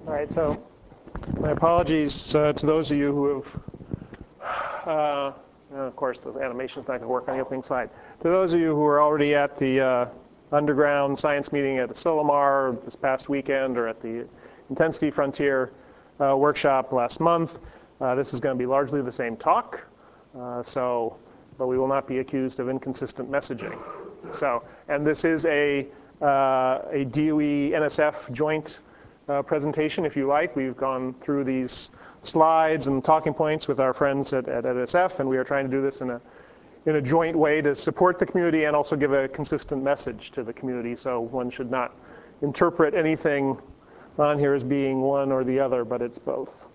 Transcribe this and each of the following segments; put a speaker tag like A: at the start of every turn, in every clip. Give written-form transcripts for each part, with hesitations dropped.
A: All right, so my apologies to those of you who have, of course, the animation's not going to work on the opening slide. To those of you who are already at the underground science meeting at Asilomar this past weekend or at the Intensity Frontier workshop last month, this is going to be largely the same talk, but we will not be accused of inconsistent messaging. And this is a DOE-NSF joint presentation, if you like. We've gone through these slides and talking points with our friends at NSF, and we are trying to do this in a joint way to support the community and also give a consistent message to the community. So one should not interpret anything on here as being one or the other, but it's both.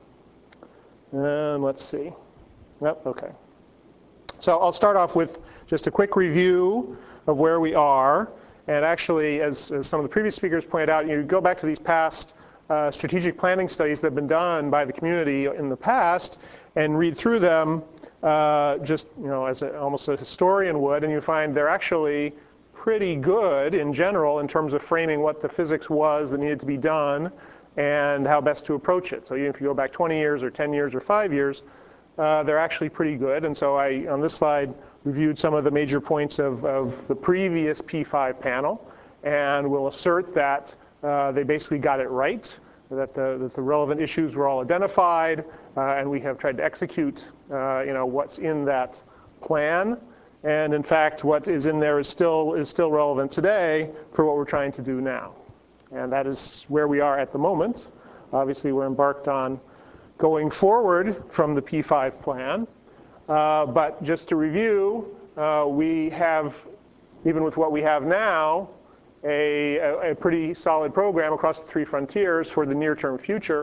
A: And let's see. Yep, okay. So I'll start off with just a quick review of where we are. And actually, as some of the previous speakers pointed out, you go back to these past strategic planning studies that have been done by the community in the past and read through them just as almost a historian would, and you find they're actually pretty good in general in terms of framing what the physics was that needed to be done and how best to approach it. So even if you go back 20 years or 10 years or 5 years, they're actually pretty good. And so on this slide, reviewed some of the major points of the previous P5 panel, and will assert that they basically got it right, that the relevant issues were all identified, and we have tried to execute what's in that plan. And in fact, what is in there is still relevant today for what we're trying to do now. And that is where we are at the moment. Obviously, we're embarked on going forward from the P5 plan. But just to review, we have, even with what we have now, a pretty solid program across the three frontiers for the near-term future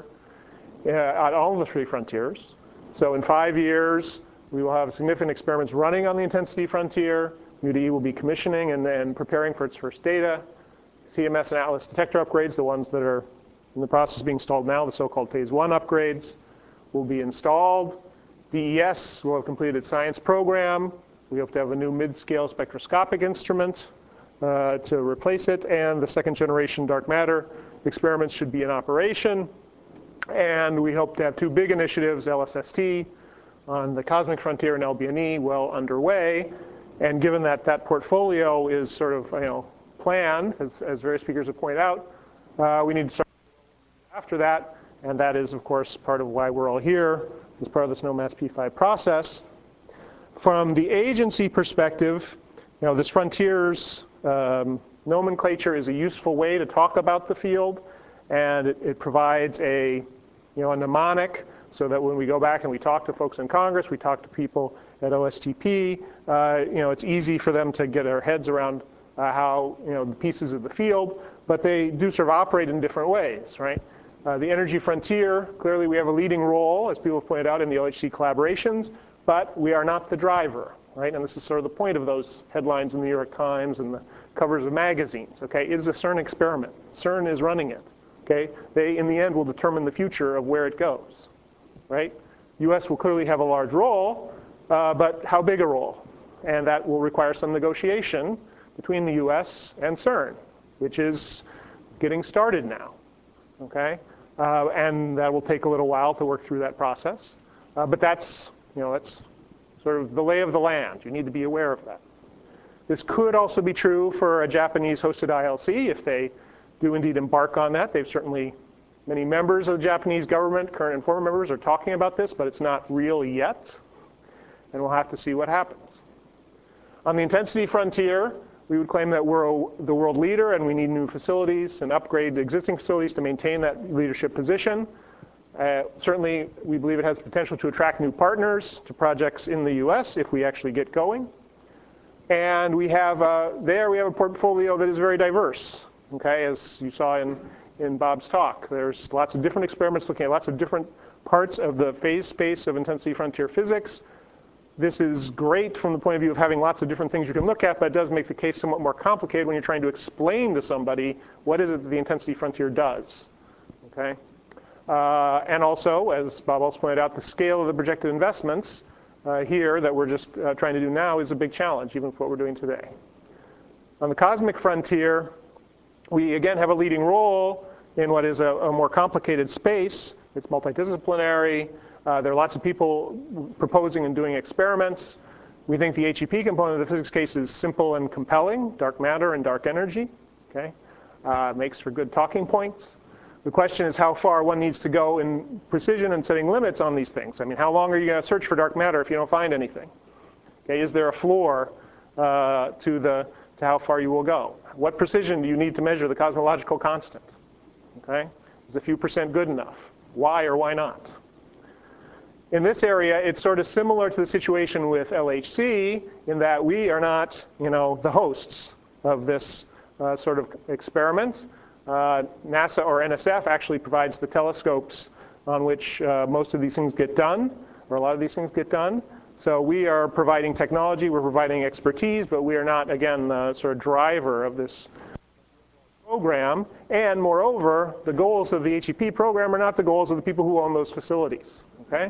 A: at all of the three frontiers. So in 5 years, we will have significant experiments running on the Intensity Frontier. UDE will be commissioning and then preparing for its first data. CMS and ATLAS detector upgrades, the ones that are in the process of being installed now, the so-called phase 1 upgrades, will be installed. DES will have completed its science program. We hope to have a new mid-scale spectroscopic instrument to replace it, and the second generation dark matter experiments should be in operation. And we hope to have 2 big initiatives, LSST on the cosmic frontier and LBNE, well underway. And given that that portfolio is sort of planned, as various speakers have pointed out, we need to start after that, and that is, of course, part of why we're all here as part of the SNOMAS P5 process. From the agency perspective, this frontiers nomenclature is a useful way to talk about the field, and it provides a mnemonic so that when we go back and we talk to folks in Congress, we talk to people at OSTP, it's easy for them to get their heads around how the pieces of the field, but they do sort of operate in different ways, right? The energy frontier, clearly we have a leading role, as people have pointed out, in the LHC collaborations, but we are not the driver, right? And this is sort of the point of those headlines in the New York Times and the covers of magazines, okay? It is a CERN experiment. CERN is running it, okay? They, in the end, will determine the future of where it goes, right? US will clearly have a large role, but how big a role? And that will require some negotiation between the US and CERN, which is getting started now, okay? And that will take a little while to work through that process. But that's sort of the lay of the land. You need to be aware of that. This could also be true for a Japanese-hosted ILC if they do indeed embark on that. They've certainly, many members of the Japanese government, current and former members, are talking about this, but it's not real yet. And we'll have to see what happens. On the Intensity Frontier, we would claim that we're the world leader and we need new facilities and upgrade existing facilities to maintain that leadership position. Certainly, we believe it has potential to attract new partners to projects in the US if we actually get going. And we have we have a portfolio that is very diverse, okay, as you saw in Bob's talk. There's lots of different experiments looking at lots of different parts of the phase space of Intensity Frontier physics. This is great from the point of view of having lots of different things you can look at, but it does make the case somewhat more complicated when you're trying to explain to somebody what is it that the Intensity Frontier does, okay? And also, as Bob also pointed out, the scale of the projected investments here that we're just trying to do now is a big challenge, even for what we're doing today. On the cosmic frontier, we again have a leading role in what is a more complicated space. It's multidisciplinary. There are lots of people proposing and doing experiments. We think the HEP component of the physics case is simple and compelling, dark matter and dark energy. Okay? Makes for good talking points. The question is how far one needs to go in precision and setting limits on these things. I mean, how long are you going to search for dark matter if you don't find anything? Okay, is there a floor to how far you will go? What precision do you need to measure the cosmological constant? Okay, is a few percent good enough? Why or why not? In this area, it's sort of similar to the situation with LHC in that we are not, the hosts of this sort of experiment. NASA or NSF actually provides the telescopes on which most of these things get done, or a lot of these things get done. So we are providing technology, we're providing expertise, but we are not, again, the sort of driver of this program. And moreover, the goals of the HEP program are not the goals of the people who own those facilities. Okay,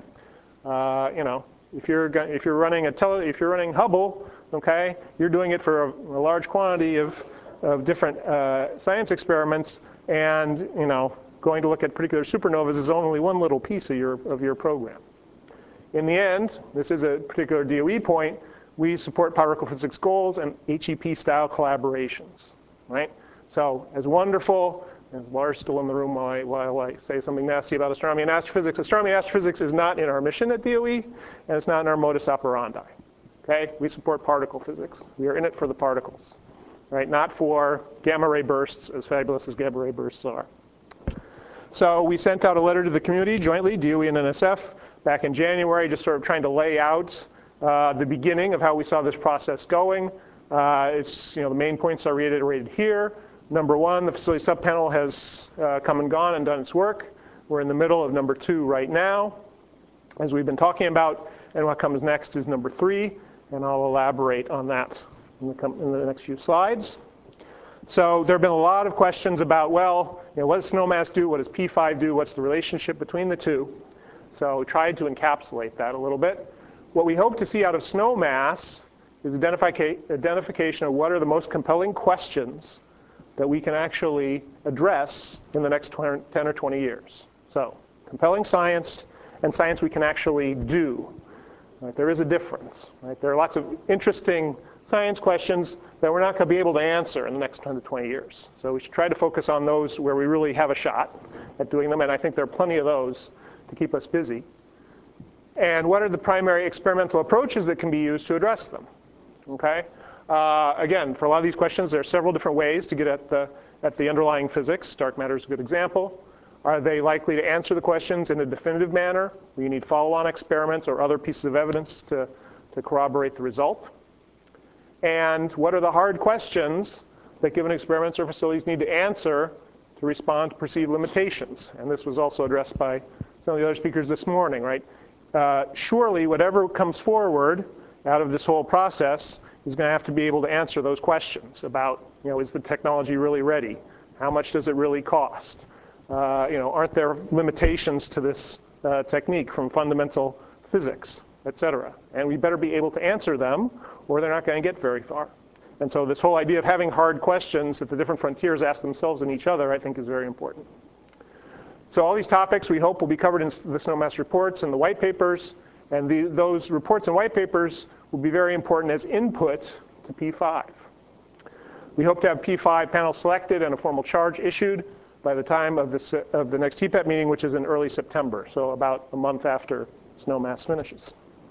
A: if you're running Hubble, okay, you're doing it for a large quantity of different science experiments, and going to look at particular supernovas is only one little piece of your program. In the end, this is a particular DOE point, we support particle physics goals and HEP-style collaborations, right? So as wonderful, as Lars still in the room while I say something nasty about astronomy and astrophysics, astronomy and astrophysics is not in our mission at DOE, and it's not in our modus operandi, okay? We support particle physics. We are in it for the particles, right? Not for gamma ray bursts, as fabulous as gamma ray bursts are. So we sent out a letter to the community jointly, DOE and NSF, back in January, just sort of trying to lay out the beginning of how we saw this process going. The main points are reiterated here. Number one, the facility subpanel has come and gone and done its work. We're in the middle of number 2 right now, as we've been talking about. And what comes next is number 3, and I'll elaborate on that in the next few slides. So there have been a lot of questions about, well, what does SNOMAS do? What does P5 do? What's the relationship between the two? So we tried to encapsulate that a little bit. What we hope to see out of SNOMAS is identification of what are the most compelling questions that we can actually address in the next 10 or 20 years. So compelling science and science we can actually do. Right? There is a difference. Right? There are lots of interesting science questions that we're not going to be able to answer in the next 10 to 20 years. So we should try to focus on those where we really have a shot at doing them, and I think there are plenty of those to keep us busy. And what are the primary experimental approaches that can be used to address them? Okay. Again, for a lot of these questions, there are several different ways to get at the underlying physics. Dark matter is a good example. Are they likely to answer the questions in a definitive manner? Do you need follow-on experiments or other pieces of evidence to corroborate the result? And what are the hard questions that given experiments or facilities need to answer to respond to perceived limitations? And this was also addressed by some of the other speakers this morning, right? Surely whatever comes forward out of this whole process is going to have to be able to answer those questions about, is the technology really ready? How much does it really cost? Aren't there limitations to this technique from fundamental physics, et cetera? And we better be able to answer them, or they're not going to get very far. And so this whole idea of having hard questions that the different frontiers ask themselves and each other, I think, is very important. So all these topics we hope will be covered in the SNOMAS reports and the white papers. And those reports and white papers will be very important as input to P5. We hope to have P5 panel selected and a formal charge issued by the time of the next TPET meeting, which is in early September, so about a month after SNOMAS finishes.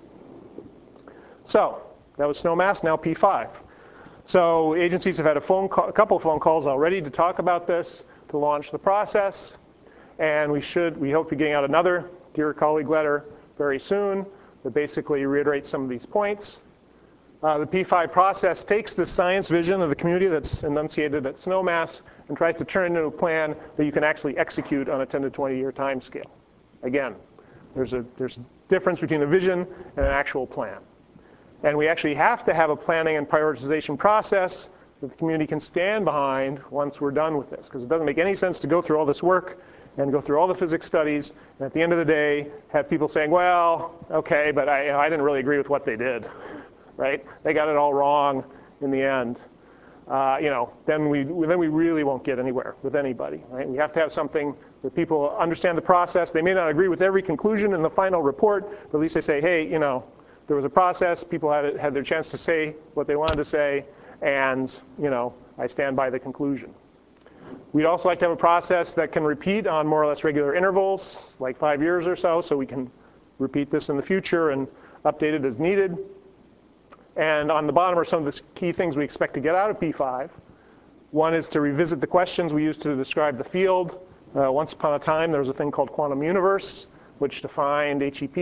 A: So that was SNOMAS, now P5. So agencies have had a couple of phone calls already to talk about this, to launch the process. And we hope to be getting out another Dear Colleague letter very soon that basically reiterates some of these points. The P5 process takes the science vision of the community that's enunciated at SNOMAS and tries to turn it into a plan that you can actually execute on a 10 to 20 year time scale. Again, there's a difference between a vision and an actual plan. And we actually have to have a planning and prioritization process that the community can stand behind once we're done with this. Because it doesn't make any sense to go through all this work and go through all the physics studies, and at the end of the day, have people saying, well, okay, but I didn't really agree with what they did, right? They got it all wrong in the end. then we really won't get anywhere with anybody, right? We have to have something that people understand the process. They may not agree with every conclusion in the final report, but at least they say, hey, there was a process, people had their chance to say what they wanted to say, and I stand by the conclusion. We'd also like to have a process that can repeat on more or less regular intervals, like 5 years or so we can repeat this in the future and update it as needed. And on the bottom are some of the key things we expect to get out of P5. One is to revisit the questions we used to describe the field. Once upon a time, there was a thing called quantum universe, which defined HEP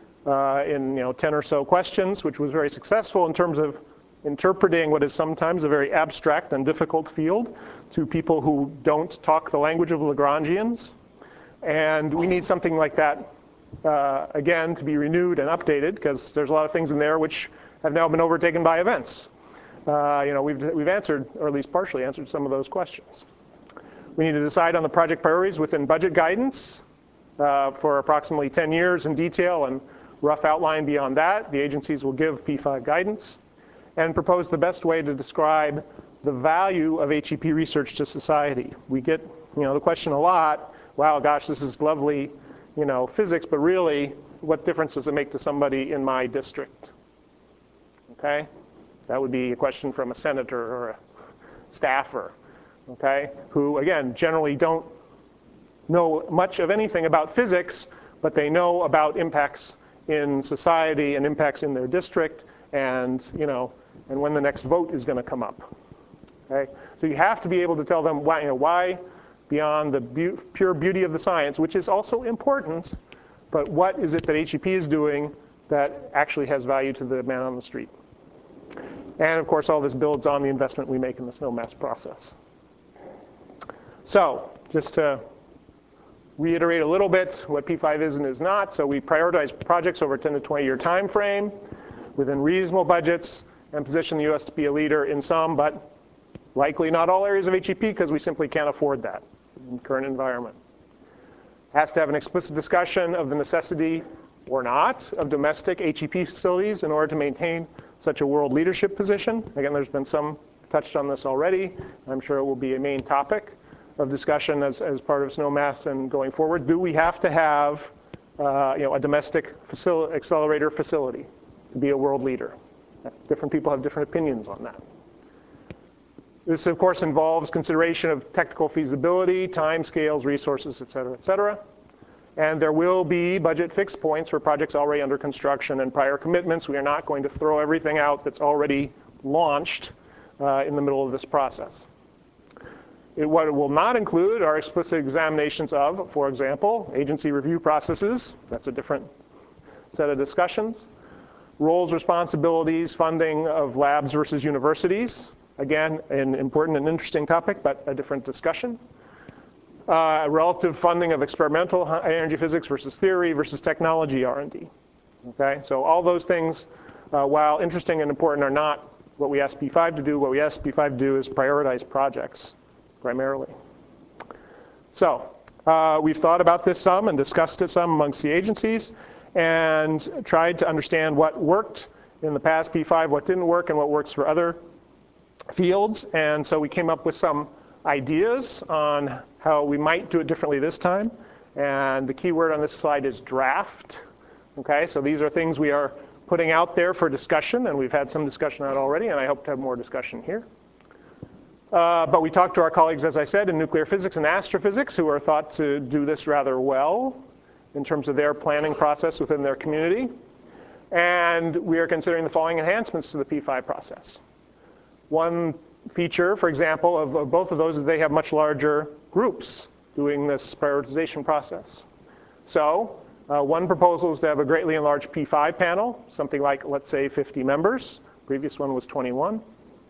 A: in 10 or so questions, which was very successful in terms of interpreting what is sometimes a very abstract and difficult field to people who don't talk the language of Lagrangians. And we need something like that, again, to be renewed and updated, because there's a lot of things in there which have now been overtaken by events. We've answered, or at least partially answered, some of those questions. We need to decide on the project priorities within budget guidance for approximately 10 years in detail and rough outline beyond that. The agencies will give P5 guidance and propose the best way to describe the value of HEP research to society. We get the question a lot, wow, gosh, this is lovely physics, but really, what difference does it make to somebody in my district? Okay? That would be a question from a senator or a staffer, okay? Who, again, generally don't know much of anything about physics, but they know about impacts in society and impacts in their district and when the next vote is going to come up. Okay? So you have to be able to tell them why beyond the pure beauty of the science, which is also important, but what is it that HEP is doing that actually has value to the man on the street? And of course, all this builds on the investment we make in the SNOMAS process. So just to reiterate a little bit what P5 is and is not. So we prioritize projects over a 10 to 20 year time frame within reasonable budgets and position the US to be a leader in some, but likely not all areas of HEP, because we simply can't afford that in the current environment. Has to have an explicit discussion of the necessity or not of domestic HEP facilities in order to maintain such a world leadership position. Again, there's been some touched on this already. I'm sure it will be a main topic of discussion as part of SNOMAS and going forward. Do we have to have a domestic accelerator facility to be a world leader? Different people have different opinions on that. This, of course, involves consideration of technical feasibility, time scales, resources, et cetera, et cetera. And there will be budget fixed points for projects already under construction and prior commitments. We are not going to throw everything out that's already launched in the middle of this process. What it will not include are explicit examinations of, for example, agency review processes. That's a different set of discussions. Roles, responsibilities, funding of labs versus universities. Again, an important and interesting topic, but a different discussion. Relative funding of experimental energy physics versus theory versus technology R&D. Okay, so all those things, while interesting and important, are not what we ask P5 to do. What we ask P5 to do is prioritize projects, primarily. So we've thought about this some and discussed it some amongst the agencies and tried to understand what worked in the past P5, what didn't work, and what works for other fields. And so we came up with some ideas on how we might do it differently this time. And the key word on this slide is draft. Okay, so these are things we are putting out there for discussion, and we've had some discussion on it already, and I hope to have more discussion here. But we talked to our colleagues, as I said, in nuclear physics and astrophysics, who are thought to do this rather well in terms of their planning process within their community. And we are considering the following enhancements to the P5 process. One feature, for example, of both of those is they have much larger groups doing this prioritization process. So one proposal is to have a greatly enlarged P5 panel, something like, let's say, 50 members. Previous one was 21.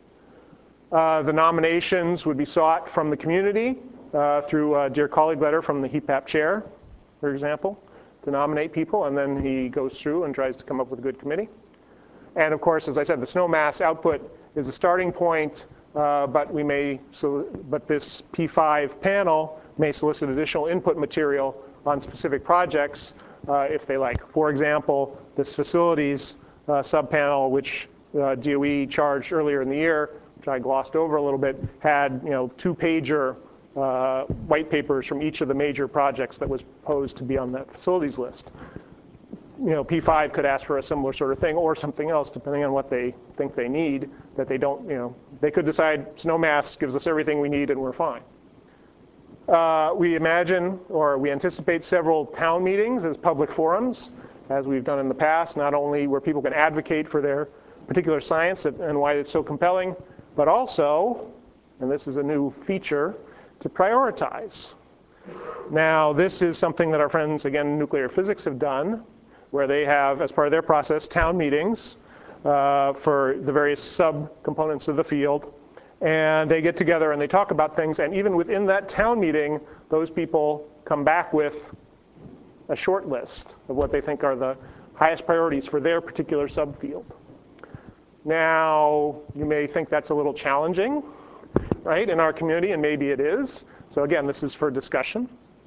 A: The nominations would be sought from the community through a Dear Colleague letter from the HEPAP chair, for example, to nominate people, and then he goes through and tries to come up with a good committee. And of course, as I said, the SNOMAS output is a starting point, but this P5 panel may solicit additional input material on specific projects if they like. For example, this facilities subpanel, which DOE charged earlier in the year, which I glossed over a little bit, had 2-pager white papers from each of the major projects that was proposed to be on that facilities list. P5 could ask for a similar sort of thing or something else, depending on what they think they need, that they don't, they could decide Snowmass gives us everything we need and we're fine. We imagine, or we anticipate, several town meetings as public forums, as we've done in the past, not only where people can advocate for their particular science and why it's so compelling, but also, and this is a new feature, to prioritize. Now, this is something that our friends, again, in nuclear physics have done, where they have, as part of their process, town meetings for the various sub-components of the field. And they get together and they talk about things. And even within that town meeting, those people come back with a short list of what they think are the highest priorities for their particular subfield. Now, you may think that's a little challenging, right, in our community, and maybe it is. So again, this is for discussion.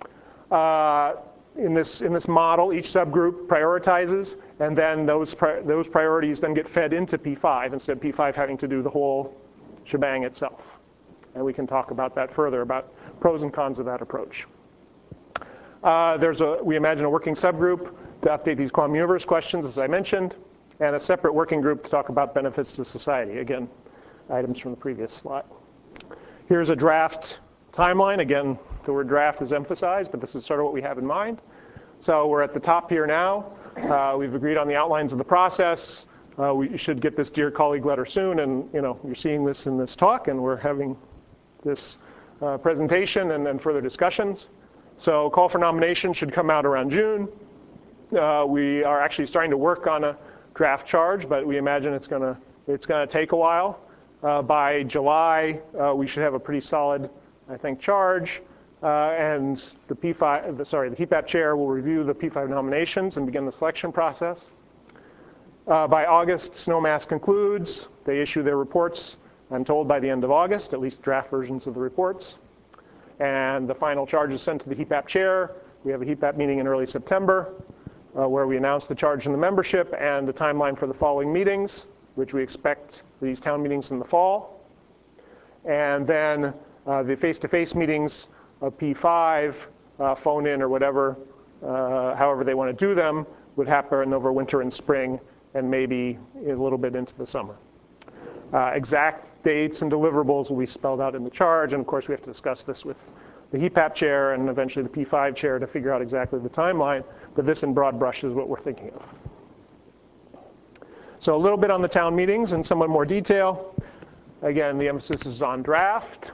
A: In this model, each subgroup prioritizes, and then those priorities then get fed into P5, instead of P5 having to do the whole shebang itself. And we can talk about that further, about pros and cons of that approach. We imagine a working subgroup to update these quantum universe questions, as I mentioned, and a separate working group to talk about benefits to society. Again, items from the previous slide. Here's a draft timeline. Again, the word draft is emphasized, but this is sort of what we have in mind. So we're at the top here now. We've agreed on the outlines of the process. We should get this Dear Colleague letter soon, and you're seeing this in this talk, and we're having this presentation and then further discussions. So call for nomination should come out around June. We are actually starting to work on a draft charge, but we imagine it's gonna take a while. By July, we should have a pretty solid, I think, charge. And the PPAP chair will review the P5 nominations and begin the selection process. By August, Snowmass concludes. They issue their reports, I'm told, by the end of August, at least draft versions of the reports. And the final charge is sent to the HEPAP chair. We have a HEPAP meeting in early September where we announce the charge in the membership and the timeline for the following meetings, which we expect these town meetings in the fall. And then the face-to-face meetings of P5, phone in or whatever, however they want to do them, would happen over winter and spring and maybe a little bit into the summer. Exact dates and deliverables will be spelled out in the charge, and of course we have to discuss this with the HEPAP chair and eventually the P5 chair to figure out exactly the timeline, but this in broad brush is what we're thinking of. So a little bit on the town meetings in somewhat more detail. Again, the emphasis is on draft.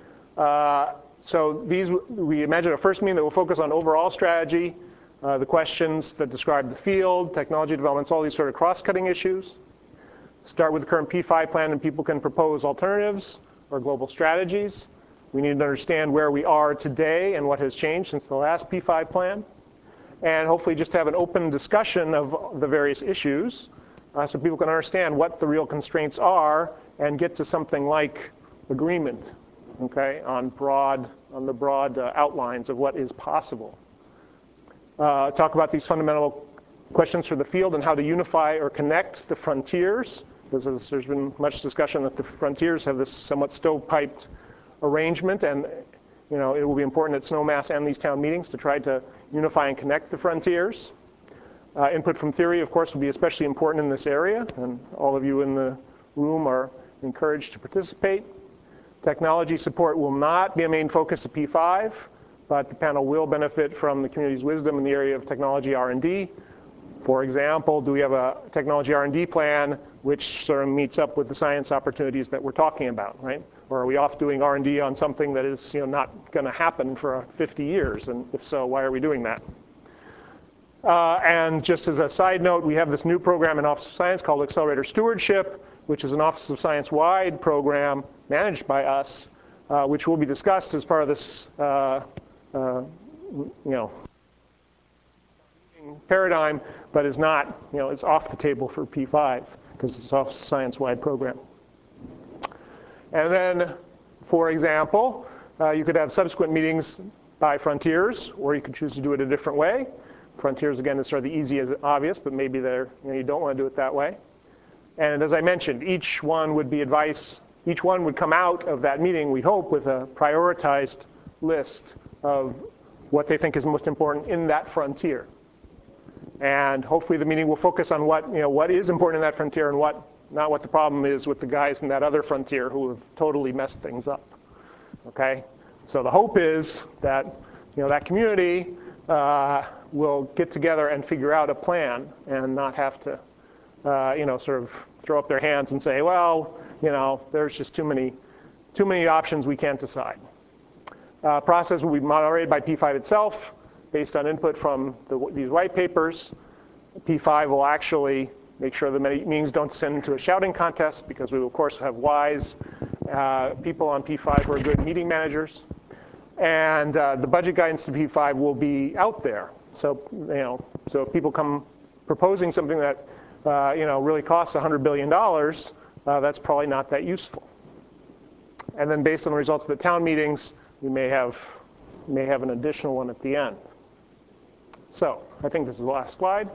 A: So we imagine a first meeting that will focus on overall strategy, the questions that describe the field, technology developments, all these sort of cross-cutting issues. Start with the current P5 plan, and people can propose alternatives or global strategies. We need to understand where we are today and what has changed since the last P5 plan. And hopefully just have an open discussion of the various issues so people can understand what the real constraints are and get to something like agreement, okay, on the broad outlines of what is possible. Talk about these fundamental questions for the field and how to unify or connect the frontiers, because there's been much discussion that the frontiers have this somewhat stovepiped arrangement, and it will be important at Snowmass and these town meetings to try to unify and connect the frontiers. Input from theory, of course, will be especially important in this area, and all of you in the room are encouraged to participate. Technology support will not be a main focus of P5, but the panel will benefit from the community's wisdom in the area of technology R&D. For example, do we have a technology R&D plan which sort of meets up with the science opportunities that we're talking about, right? Or are we off doing R&D on something that is not going to happen for 50 years? And if so, why are we doing that? And just as a side note, we have this new program in Office of Science called Accelerator Stewardship, which is an Office of Science-wide program managed by us, which will be discussed as part of this paradigm, but is not, it's off the table for P5 because it's Office of Science-wide program. And then, for example, you could have subsequent meetings by frontiers, or you could choose to do it a different way. Frontiers, again, is sort of the easy as obvious, but maybe you don't want to do it that way. And as I mentioned, each one would be advice, each one would come out of that meeting, we hope, with a prioritized list of what they think is most important in that frontier. And hopefully the meeting will focus on what is important in that frontier and not what the problem is with the guys in that other frontier who have totally messed things up. Okay? So the hope is that that community will get together and figure out a plan and not have to sort of throw up their hands and say, well, there's just too many options we can't decide. Process will be moderated by P5 itself based on input from these white papers. P5 will actually make sure the meetings don't descend into a shouting contest, because we will, of course, have wise people on P5 who are good meeting managers. And the budget guidance to P5 will be out there. So, so if people come proposing something that really costs $100 billion, that's probably not that useful. And then based on the results of the town meetings, we may have an additional one at the end. So I think this is the last slide.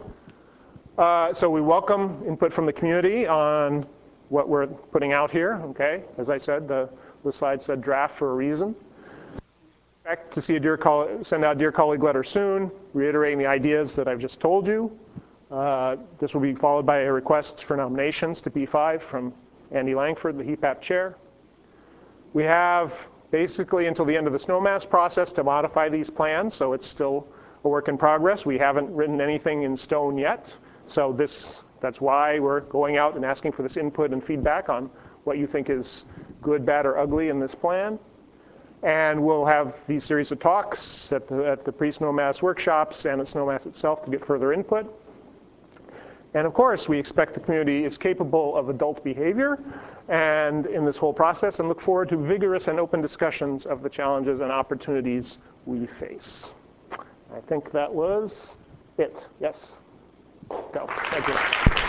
A: So we welcome input from the community on what we're putting out here. Okay, as I said, the slide said draft for a reason. Expect to see send out a Dear Colleague letter soon, reiterating the ideas that I've just told you. This will be followed by a request for nominations to P5 from Andy Langford, the HEPAP chair. We have basically until the end of the snowmass process to modify these plans, so it's still a work in progress. We haven't written anything in stone yet, so that's why we're going out and asking for this input and feedback on what you think is good, bad, or ugly in this plan. And we'll have these series of talks at the pre-snowmass workshops and at snowmass itself to get further input. And of course, we expect the community is capable of adult behavior and in this whole process, and look forward to vigorous and open discussions of the challenges and opportunities we face. I think that was it. Yes? Go. Thank you.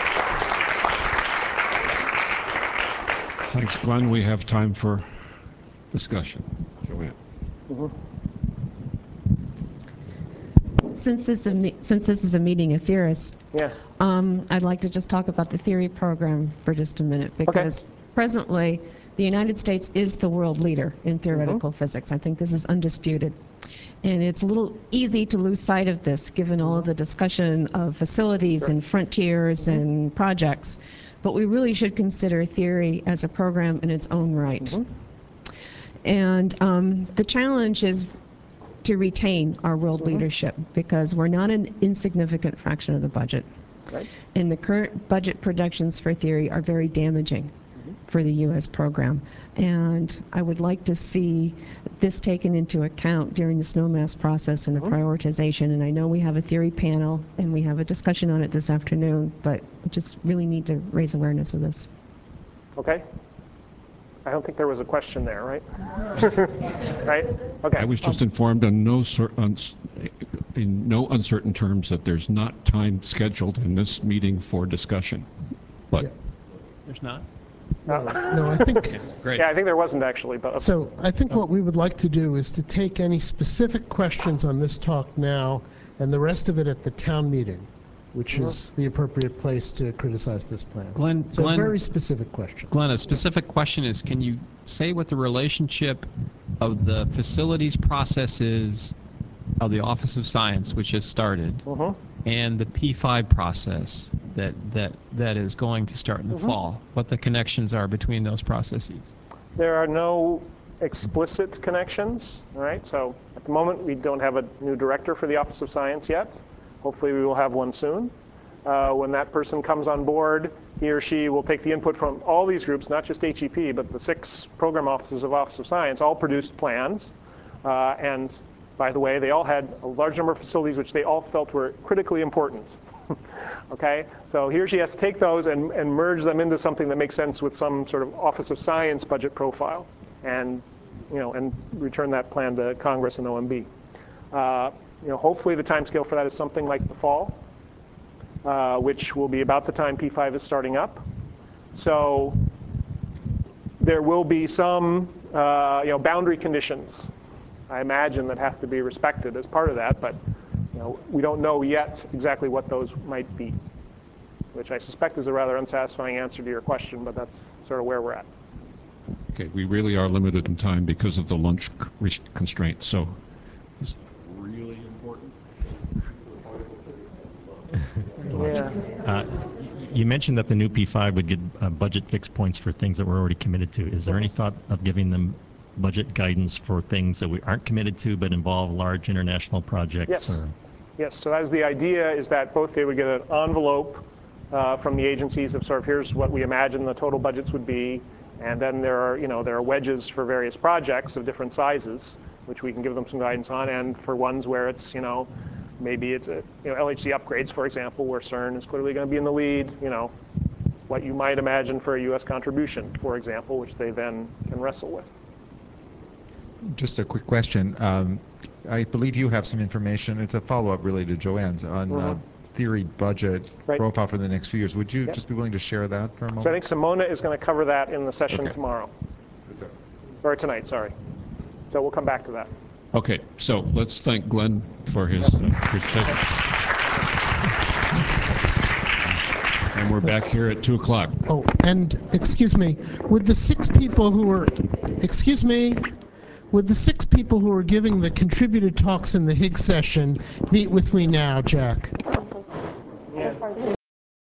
B: Thanks, Glenn. We have time for discussion. Joanne.
A: Mm-hmm.
C: Since this is a meeting of theorists,
A: yeah.
C: I'd like to just talk about the theory program for just a minute, because presently the United States is the world leader in theoretical physics. I think this is undisputed. And it's a little easy to lose sight of this, given all of the discussion of facilities and frontiers and projects. But we really should consider theory as a program in its own right. And the challenge is to retain our world leadership, because we're not an insignificant fraction of the budget.
A: Right.
C: And the current budget projections for theory are very damaging for the U.S. program. And I would like to see this taken into account during the snowmass process and the prioritization. And I know we have a theory panel and we have a discussion on it this afternoon, but we just really need to raise awareness of this.
A: Okay. I don't think there was a question there, right? Right? Okay.
B: I was just informed on in no uncertain terms that there's not time scheduled in this meeting for discussion. But
D: there's not?
E: No, I think.
D: Okay, great.
A: Yeah, I think there wasn't actually. But
E: So I think what we would like to do is to take any specific questions on this talk now and the rest of it at the town meeting, which is the appropriate place to criticize this plan.
D: Glenn,
E: so a very specific question.
D: Glenn, a specific question is, can you say what the relationship of the facilities process is of the Office of Science, which has started, and the P5 process that is going to start in the fall? What the connections are between those processes?
A: There are no explicit connections, all right? So at the moment, we don't have a new director for the Office of Science yet. Hopefully we will have one soon. When that person comes on board, he or she will take the input from all these groups, not just HEP, but the 6 program offices of Office of Science, all produced plans. And by the way, they all had a large number of facilities which they all felt were critically important. Okay, so he or she has to take those and merge them into something that makes sense with some sort of Office of Science budget profile, and and return that plan to Congress and OMB. Hopefully the timescale for that is something like the fall, which will be about the time P5 is starting up. So there will be some boundary conditions, I imagine, that have to be respected as part of that, but we don't know yet exactly what those might be, which I suspect is a rather unsatisfying answer to your question, but that's sort of where we're at.
B: Okay, we really are limited in time because of the lunch constraints, so this is really important.
A: Yeah.
F: You mentioned that the new P5 would get budget fixed points for things that we're already committed to. Is there any thought of giving them budget guidance for things that we aren't committed to but involve large international projects?
A: Yes.
F: Or?
A: Yes. So as the idea is that both they would get an envelope from the agencies of sort of here's what we imagine the total budgets would be, and then there are wedges for various projects of different sizes, which we can give them some guidance on, and for ones where it's maybe it's LHC upgrades, for example, where CERN is clearly going to be in the lead. What you might imagine for a U.S. contribution, for example, which they then can wrestle with.
G: Just a quick question. I believe you have some information. It's a follow-up really to Joanne's on theory budget profile for the next few years. Would you just be willing to share that for a moment?
A: So I think Simona is going to cover that in the session tomorrow. Or tonight, sorry. So we'll come back to that.
B: Okay, so let's thank Glenn for his presentation. And we're back here at 2 o'clock.
E: Oh, and excuse me, would the 6 people who were, would the 6 people who were giving the contributed talks in the Higgs session meet with me now, Jack?